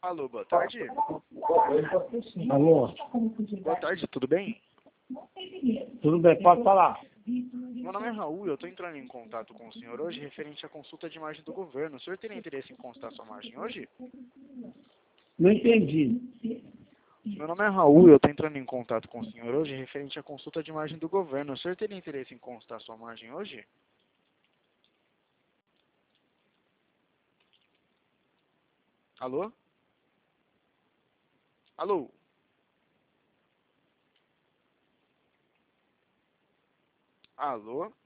Alô, boa tarde. Alô, Boa tarde, tudo bem? tudo bem? Pode falar. Meu nome é Raul e eu estou entrando em contato com o senhor hoje referente à consulta de imagem do governo. O senhor teria interesse em consultar sua imagem hoje? Não entendi. Meu nome é Raul e eu estou entrando em contato com o senhor hoje referente à consulta de imagem do governo. O senhor teria interesse em consultar sua imagem hoje? Alô? Alô? Alô?